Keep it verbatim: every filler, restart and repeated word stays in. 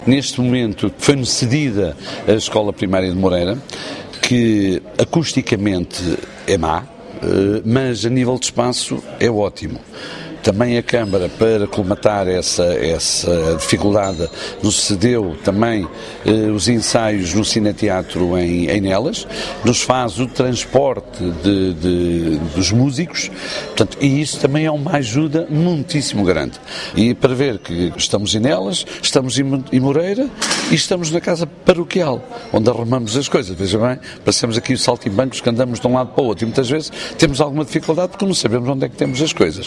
Neste momento foi-nos cedida a Escola Primária de Moreira, que acusticamente é má, mas a nível de espaço é ótimo. Também a Câmara, para colmatar essa, essa dificuldade, nos cedeu também eh, os ensaios no Cineteatro em, em Nelas, nos faz o transporte de, de, dos músicos, portanto, e isso também é uma ajuda muitíssimo grande. E para ver que estamos em Nelas, estamos em Moreira e estamos na Casa Paroquial, onde arrumamos as coisas. Veja bem, passamos aqui os saltimbancos que andamos de um lado para o outro e muitas vezes temos alguma dificuldade porque não sabemos onde é que temos as coisas.